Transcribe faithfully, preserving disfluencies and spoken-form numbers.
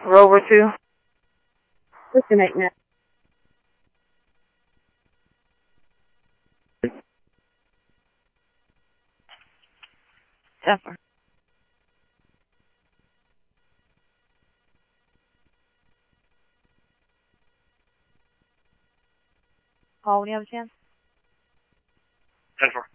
Rover two. Disconnect now. Zephyr. Paul, when you have a chance? ten four.